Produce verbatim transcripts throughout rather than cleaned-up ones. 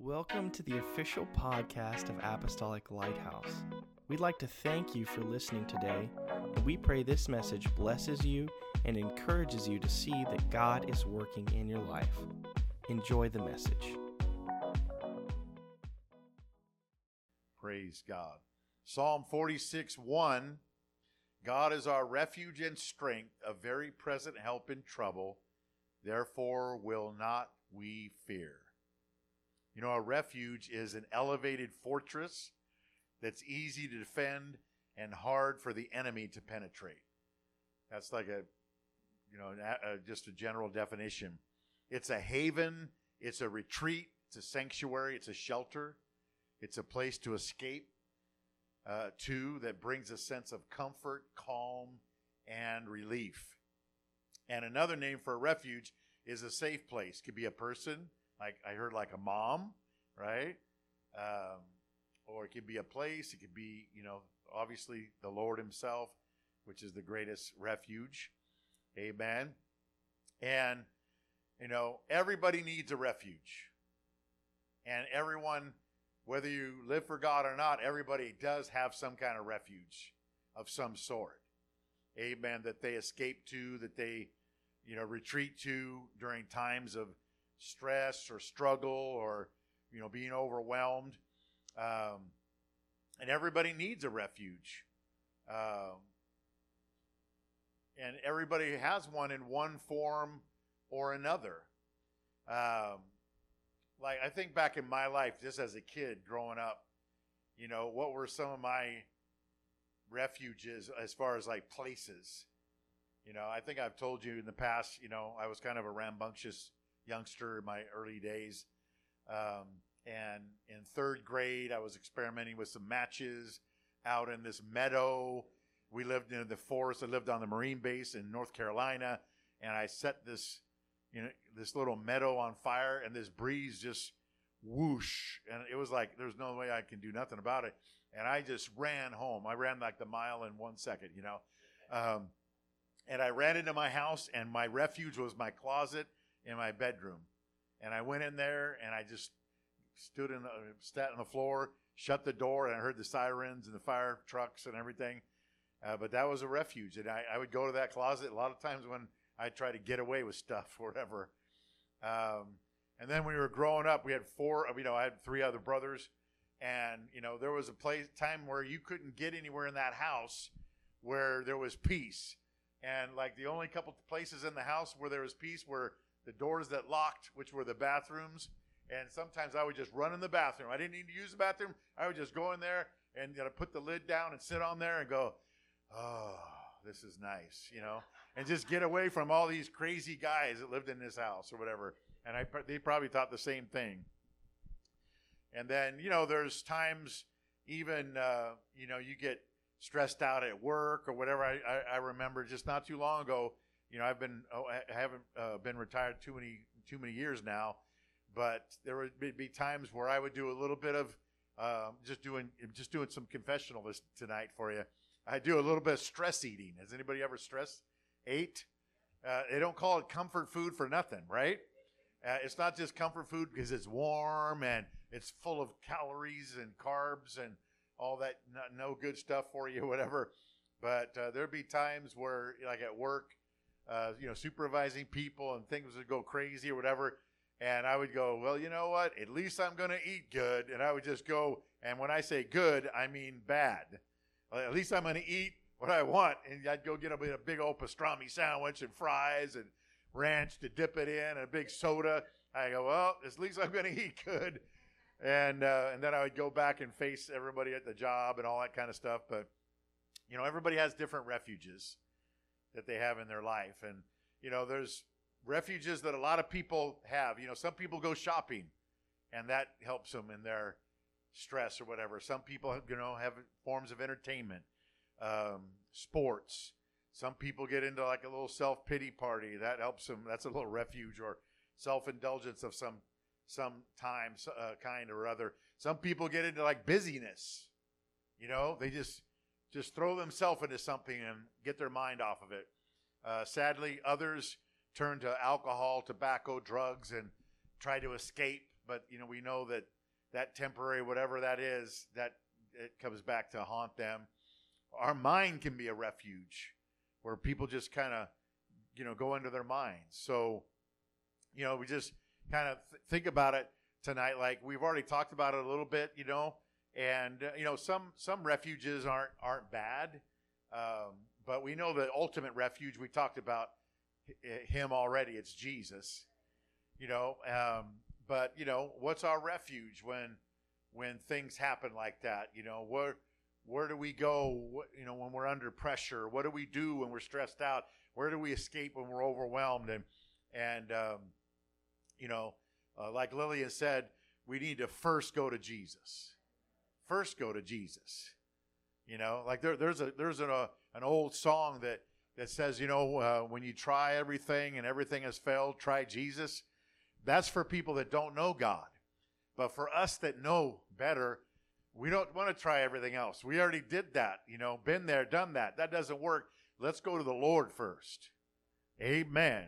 Welcome to the official podcast of Apostolic Lighthouse. We'd like to thank you for listening today, and we pray this message blesses you and encourages you to see that God is working in your life. Enjoy the message. Praise God. Psalm forty-six, one, God is our refuge and strength, a very present help in trouble. Therefore will not we fear. You know, a refuge is an elevated fortress that's easy to defend and hard for the enemy to penetrate. That's like a, you know, a, a, just a general definition. It's a haven, it's a retreat, it's a sanctuary, it's a shelter, it's a place to escape uh, to that brings a sense of comfort, calm, and relief. And another name for a refuge is a safe place. It could be a person. Like I heard, like a mom, right? Um, or it could be a place. It could be, you know, obviously the Lord himself, which is the greatest refuge. Amen. And, you know, everybody needs a refuge. And everyone, whether you live for God or not, everybody does have some kind of refuge of some sort. Amen. That they escape to, that they, you know, retreat to during times of stress or struggle or, you know, being overwhelmed. Um, and everybody needs a refuge. Um, and everybody has one in one form or another. Um, like I think back in my life, just as a kid growing up, you know, what were some of my refuges as far as like places? You know, I think I've told you in the past, you know, I was kind of a rambunctious youngster in my early days. Um, and in third grade, I was experimenting with some matches out in this meadow. We lived in the forest. I lived on the Marine base in North Carolina. And I set this, you know, this little meadow on fire, and this breeze just whoosh. And it was like, there's no way I can do nothing about it. And I just ran home. I ran like the mile in one second, you know. Um, and I ran into my house, and my refuge was my closet in my bedroom. And I went in there and I just stood in the, sat on the floor, shut the door, and I heard the sirens and the fire trucks and everything. Uh, but that was a refuge. And I, I would go to that closet a lot of times when I try to get away with stuff or whatever. Um, and then when we were growing up, we had four, you know, I had three other brothers. And, you know, there was a place, time where you couldn't get anywhere in that house where there was peace. And like the only couple places in the house where there was peace were the doors that locked, which were the bathrooms. And sometimes I would just run in the bathroom. I didn't need to use the bathroom. I would just go in there and, you know, put the lid down and sit on there and go, oh, this is nice, you know, and just get away from all these crazy guys that lived in this house or whatever. And I, they probably thought the same thing. And then, you know, there's times even, uh, you know, you get stressed out at work or whatever. I, I, I remember just not too long ago, you know, I've been, oh, I haven't uh, been retired too many, too many years now, but there would be, be times where I would do a little bit of uh, just doing, just doing some confessional this tonight for you. I do a little bit of stress eating. Has anybody ever stress ate? Uh, they don't call it comfort food for nothing, right? Uh, it's not just comfort food because it's warm and it's full of calories and carbs and all that no, no good stuff for you, whatever. But uh, there'd be times where, like at work, uh, you know, supervising people and things would go crazy or whatever. And I would go, well, you know what? At least I'm going to eat good. And I would just go, and when I say good, I mean bad. Well, at least I'm going to eat what I want. And I'd go get a, a big old pastrami sandwich and fries and ranch to dip it in and a big soda. I go, well, at least I'm going to eat good. And uh, and then I would go back and face everybody at the job and all that kind of stuff. But, you know, everybody has different refuges that they have in their life. And, you know, there's refuges that a lot of people have. You know, some people go shopping, and that helps them in their stress or whatever. Some people, you know, have forms of entertainment, um, sports. Some people get into like a little self-pity party. That helps them. That's a little refuge or self-indulgence of some some time, uh, kind or other. Some people get into like busyness. You know, they just just throw themselves into something and get their mind off of it. Uh, sadly, others turn to alcohol, tobacco, drugs, and try to escape but you know, we know that that temporary, whatever that is, that it comes back to haunt them. Our mind can be a refuge where people just kind of, you know, go into their minds. So, you know, we just kind of th- think about it tonight. Like we've already talked about it a little bit, you know, and uh, you know, some some refuges aren't aren't bad, um, but we know the ultimate refuge. We talked about h- him already. It's Jesus, you know. Um, but you know, what's our refuge when when things happen like that? You know, where where do we go? What, you know, when we're under pressure, what do we do when we're stressed out? Where do we escape when we're overwhelmed? And and um, you know, uh, like Lillian said, we need to first go to Jesus. First, go to Jesus. You know, like there, there's a there's an uh, an old song that that says, you know, uh, when you try everything and everything has failed, try Jesus. That's for people that don't know God. But for us that know better, we don't want to try everything else. We already did that, you know, been there, done that. That doesn't work. Let's go to the Lord first. Amen.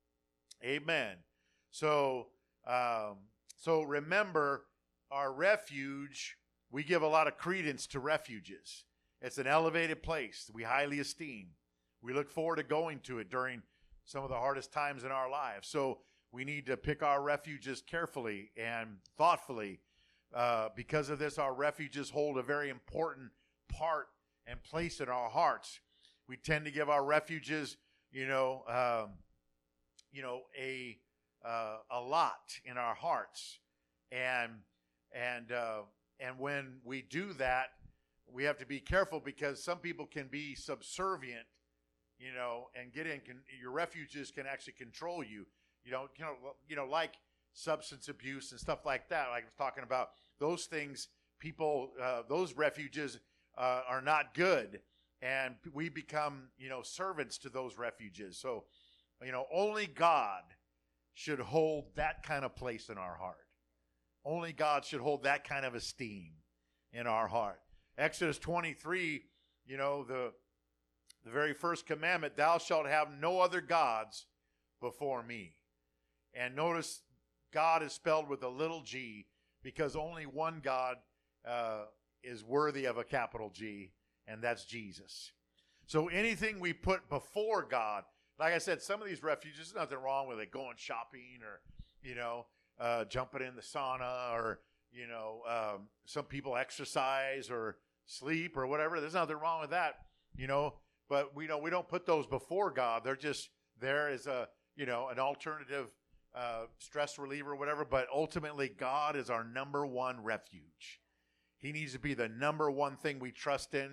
Amen. So, um, so remember, our refuge, we give a lot of credence to refuges. It's an elevated place we highly esteem. We look forward to going to it during some of the hardest times in our lives. So we need to pick our refuges carefully and thoughtfully. Uh, because of this, our refuges hold a very important part and place in our hearts. We tend to give our refuges, you know, um, you know, a uh, a lot in our hearts, and and uh, and when we do that, we have to be careful because some people can be subservient, you know, and get in. Can, your refuges can actually control you. You know, you know, you know, like substance abuse and stuff like that. Like I was talking about, those things, people, uh, those refuges uh, are not good, and we become, you know, servants to those refuges. So, you know, only God should hold that kind of place in our heart. Only God should hold that kind of esteem in our heart. Exodus twenty-three, you know, the the very first commandment, thou shalt have no other gods before me. And notice God is spelled with a little g because only one God uh, is worthy of a capital G, and that's Jesus. So anything we put before God, like I said, some of these refuges, there's nothing wrong with it, going shopping or, you know, uh, jumping in the sauna or, you know, um, some people exercise or sleep or whatever. There's nothing wrong with that, you know, but we know we don't put those before God. They're just there as a, you know, an alternative uh, stress reliever or whatever, but ultimately God is our number one refuge. He needs to be the number one thing we trust in.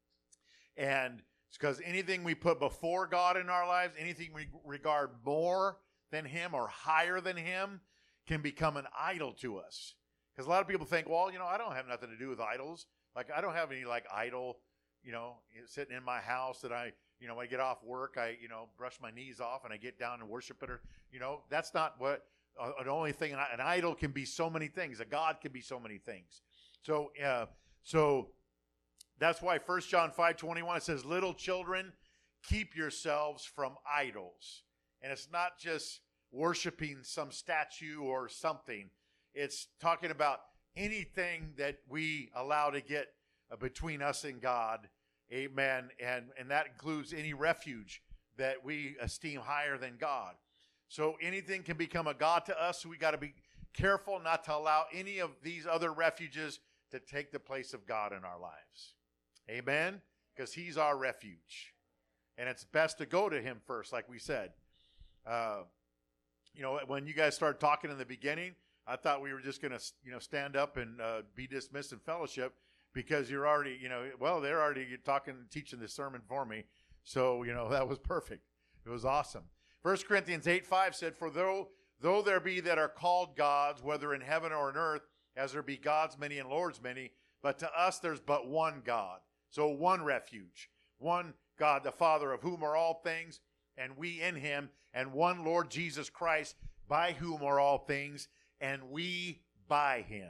And it's because anything we put before God in our lives, anything we regard more than him or higher than him, can become an idol to us. Because a lot of people think, well, you know, I don't have nothing to do with idols. Like, I don't have any, like, idol, you know, sitting in my house that I, you know, when I get off work, I, you know, brush my knees off and I get down and worship it. Or, you know, that's not what, uh, the only thing, an idol can be so many things. A God can be so many things. So, uh, so that's why First John five twenty-one, it says, little children, keep yourselves from idols. And it's not just worshiping some statue or something. It's talking about anything that we allow to get uh, between us and God. Amen. And, and that includes any refuge that we esteem higher than God. So anything can become a God to us. So we got to be careful not to allow any of these other refuges to take the place of God in our lives. Amen. Because he's our refuge. And it's best to go to him first, like we said. Uh, you know, when you guys started talking in the beginning, I thought we were just going to, you know, stand up and uh, be dismissed in fellowship. Because you're already, you know, well, they're already talking, teaching the sermon for me. So, you know, that was perfect. It was awesome. First Corinthians eight five said, for though, though there be that are called gods, whether in heaven or in earth, as there be gods many and lords many, but to us there's but one God. So one refuge, one God, the Father, of whom are all things, and we in him, and one Lord Jesus Christ, by whom are all things, and we by him.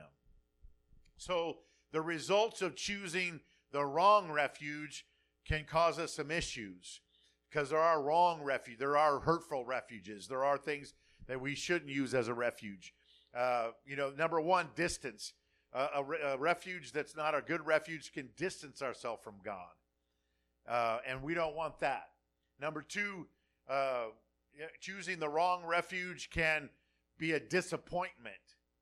So, the results of choosing the wrong refuge can cause us some issues because there are wrong refuge. There are hurtful refuges. There are things that we shouldn't use as a refuge. Uh, you know, number one, distance. Uh, a, re- a refuge that's not a good refuge can distance ourselves from God. Uh, and we don't want that. Number two, uh, choosing the wrong refuge can be a disappointment.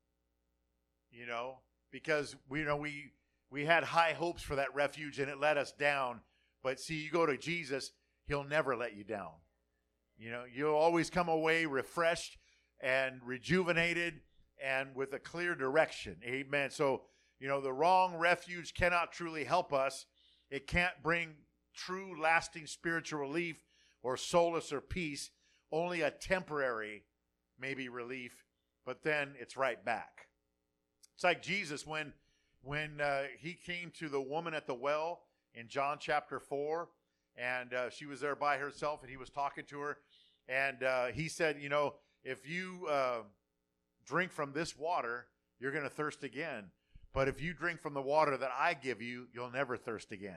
You know, because we you know we we had high hopes for that refuge and it let us down. But see, you go to Jesus, he'll never let you down. You know, you'll always come away refreshed and rejuvenated and with a clear direction. Amen. So, you know, the wrong refuge cannot truly help us. It can't bring true, lasting spiritual relief or solace or peace. Only a temporary, maybe, relief, but then it's right back. It's like Jesus when, when uh, he came to the woman at the well in John chapter four, and uh, she was there by herself, and he was talking to her, and uh, he said, you know, if you uh, drink from this water, you're going to thirst again. But if you drink from the water that I give you, you'll never thirst again.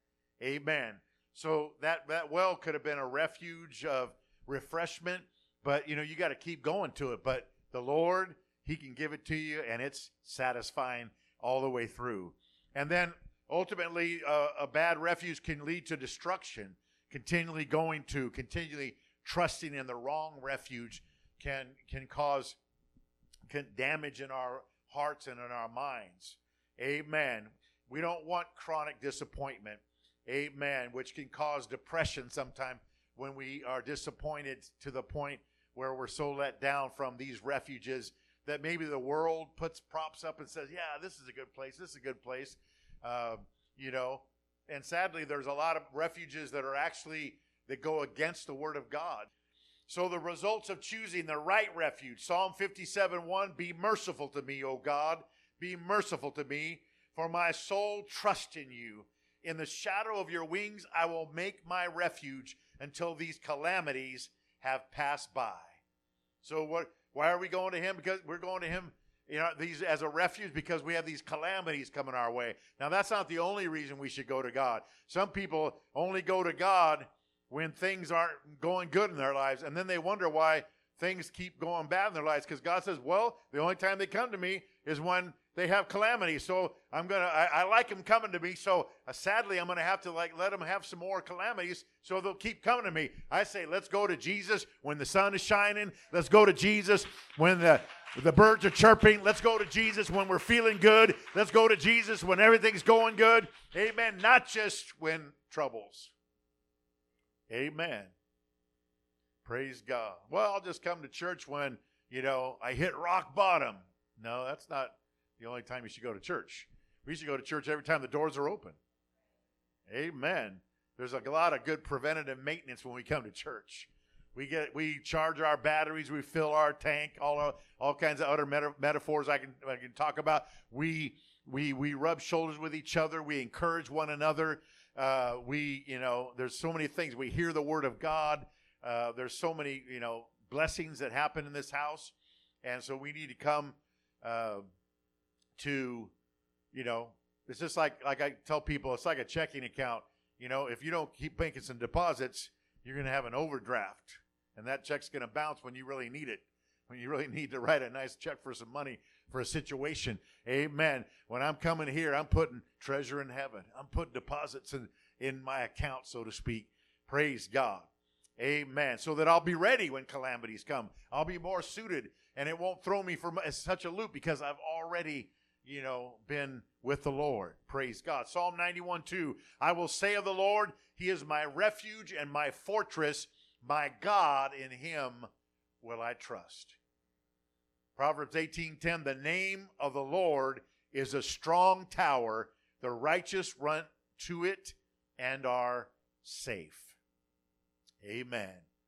Amen. So that, that well could have been a refuge of refreshment, but, you know, you got to keep going to it. But the Lord, he can give it to you, and it's satisfying all the way through. And then ultimately, uh, a bad refuge can lead to destruction. Continually going to, continually trusting in the wrong refuge can can cause can damage in our hearts and in our minds. Amen. We don't want chronic disappointment. Amen. Which can cause depression sometime when we are disappointed to the point where we're so let down from these refuges that maybe the world puts props up and says, yeah, this is a good place. This is a good place. Uh, you know, and sadly, there's a lot of refuges that are actually, that go against the word of God. So the results of choosing the right refuge, Psalm fifty-seven one, be merciful to me, O God, be merciful to me, for my soul trusts in you. In the shadow of your wings, I will make my refuge until these calamities have passed by. So what? Why are we going to him? Because we're going to him, you know, these as a refuge because we have these calamities coming our way. Now, that's not the only reason we should go to God. Some people only go to God when things aren't going good in their lives, and then they wonder why things keep going bad in their lives, because God says, well, the only time they come to me is when they have calamity. So I'm going to, I like them coming to me. So uh, sadly, I'm going to have to like let them have some more calamities so they'll keep coming to me. I say, let's go to Jesus when the sun is shining. Let's go to Jesus when the, the birds are chirping. Let's go to Jesus when we're feeling good. Let's go to Jesus when everything's going good. Amen. Not just when troubles. Amen. Praise God. Well, I'll just come to church when, you know, I hit rock bottom. No, that's not the only time you should go to church. We should go to church every time the doors are open. Amen. There's a lot of good preventative maintenance when we come to church. We get, we charge our batteries, we fill our tank, all all kinds of other meta, metaphors I can I can talk about. We we we rub shoulders with each other. We encourage one another. Uh, we you know, there's so many things. We hear the word of God. Uh, there's so many you know blessings that happen in this house, and so we need to come. Uh, to, you know, it's just like, like I tell people, it's like a checking account. You know, if you don't keep making some deposits, you're going to have an overdraft. And that check's going to bounce when you really need it. When you really need to write a nice check for some money for a situation. Amen. When I'm coming here, I'm putting treasure in heaven. I'm putting deposits in, in my account, so to speak. Praise God. Amen. So that I'll be ready when calamities come. I'll be more suited, and it won't throw me for such a loop because I've already, you know, been with the Lord. Praise God. Psalm ninety-one two, I will say of the Lord, he is my refuge and my fortress, my God, in him will I trust. Proverbs eighteen ten, the name of the Lord is a strong tower. The righteous run to it and are safe. Amen.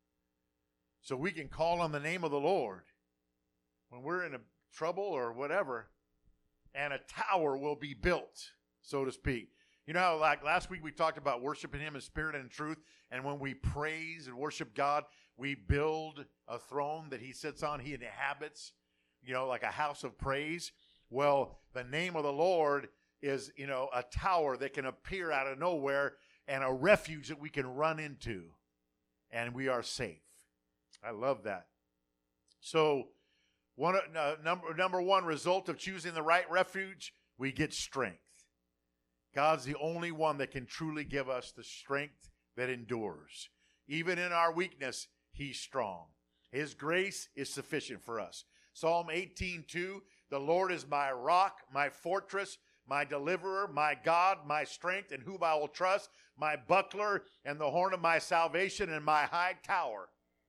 So we can call on the name of the Lord when we're in a trouble or whatever, and a tower will be built, so to speak. You know how like last week we talked about worshiping him in spirit and in truth, and when we praise and worship God, we build a throne that he sits on, he inhabits, you know, like a house of praise. Well, the name of the Lord is, you know, a tower that can appear out of nowhere and a refuge that we can run into, and we are safe. I love that. So One uh, number number one result of choosing the right refuge, we get strength. God's the only one that can truly give us the strength that endures. Even in our weakness, he's strong. His grace is sufficient for us. Psalm eighteen two, the Lord is my rock, my fortress, my deliverer, my God, my strength, in whom I will trust, my buckler and the horn of my salvation and my high tower.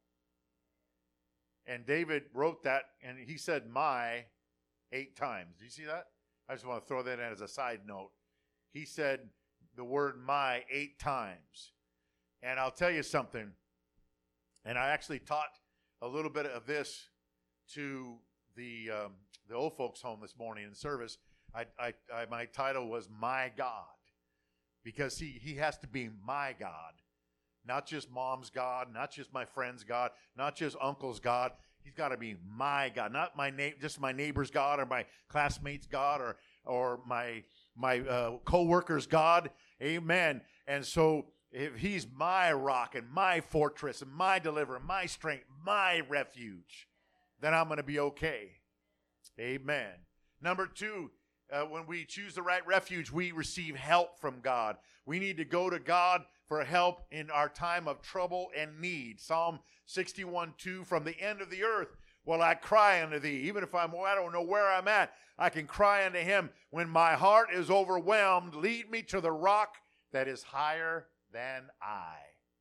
And David wrote that, and he said my eight times. Do you see that? I just want to throw that in as a side note. He said the word my eight times. And I'll tell you something, and I actually taught a little bit of this to the um, the old folks home this morning in service. I, I, I my title was My God, because he he has to be my God, not just mom's God, not just my friend's God, not just uncle's God. He's got to be my God, not my na- just my neighbor's God or my classmate's God or or my my uh, co-worker's God. Amen. And so if he's my rock and my fortress and my deliverer, my strength, my refuge, then I'm going to be okay. Amen. Number two, uh, when we choose the right refuge, we receive help from God. We need to go to God for help in our time of trouble and need. Psalm sixty-one two, from the end of the earth will I cry unto thee. Even if I'm, I don't know where I'm at, I can cry unto him. When my heart is overwhelmed, lead me to the rock that is higher than I.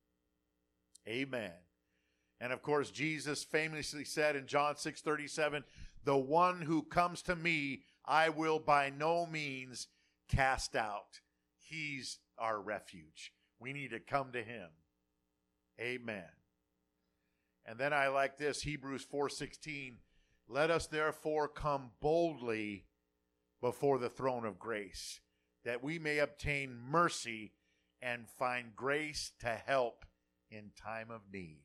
Amen. And of course, Jesus famously said in John six thirty-seven, the one who comes to me, I will by no means cast out. He's our refuge. We need to come to him. Amen. And then I like this, Hebrews four sixteen, let us therefore come boldly before the throne of grace, that we may obtain mercy and find grace to help in time of need.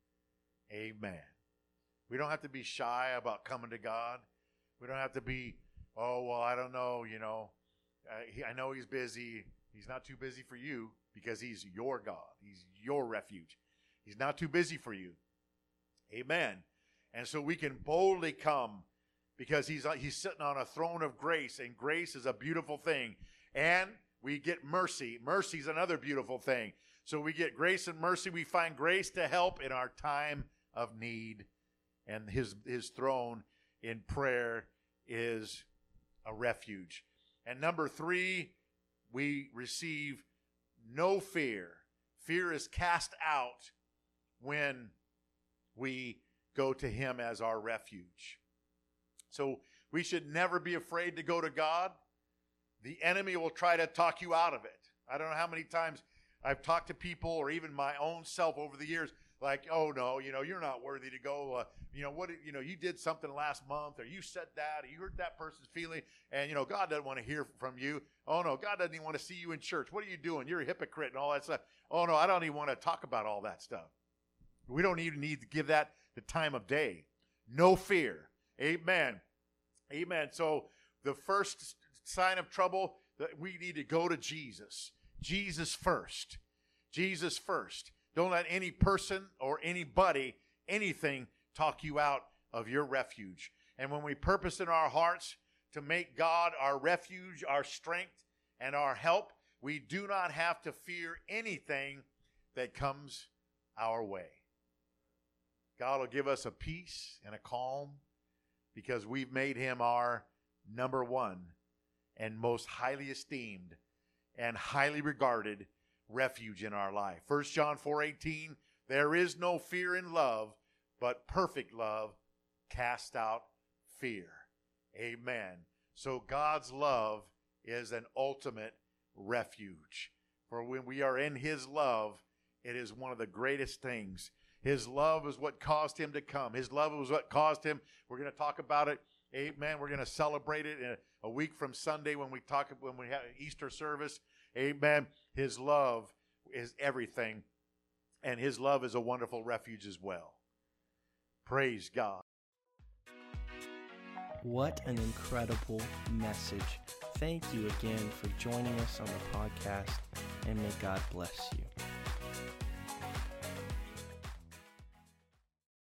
Amen. We don't have to be shy about coming to God. We don't have to be, oh, well, I don't know, you know. Uh, he, I know he's busy. He's not too busy for you because he's your God. He's your refuge. He's not too busy for you. Amen. And so we can boldly come because he's, he's sitting on a throne of grace, and grace is a beautiful thing. And we get mercy. Mercy is another beautiful thing. So we get grace and mercy. We find grace to help in our time of need. And his, his throne in prayer is a refuge. And number three, we receive no fear. Fear is cast out when we go to him as our refuge. So we should never be afraid to go to God. The enemy will try to talk you out of it. I don't know how many times I've talked to people, or even my own self over the years, like, oh no, you know, you're not worthy to go. Uh, you know, what, you know, you did something last month, or you said that, or you hurt that person's feeling, and, you know, God doesn't want to hear from you. Oh no, God doesn't even want to see you in church. What are you doing? You're a hypocrite and all that stuff. Oh no, I don't even want to talk about all that stuff. We don't even need to give that the time of day. No fear. Amen. Amen. So the first sign of trouble, that we need to go to Jesus. Jesus first. Jesus first. Don't let any person or anybody, anything, talk you out of your refuge. And when we purpose in our hearts to make God our refuge, our strength, and our help, we do not have to fear anything that comes our way. God will give us a peace and a calm because we've made him our number one and most highly esteemed and highly regarded refuge in our life. First John four eighteen, there is no fear in love, but perfect love casts out fear. Amen. So God's love is an ultimate refuge. For when we are in his love, it is one of the greatest things. His love is what caused him to come. His love was what caused him. We're going to talk about it. Amen. We're going to celebrate it in a, a week from Sunday when we talk when we have Easter service. Amen. His love is everything, and his love is a wonderful refuge as well. Praise God. What an incredible message. Thank you again for joining us on the podcast, and may God bless you.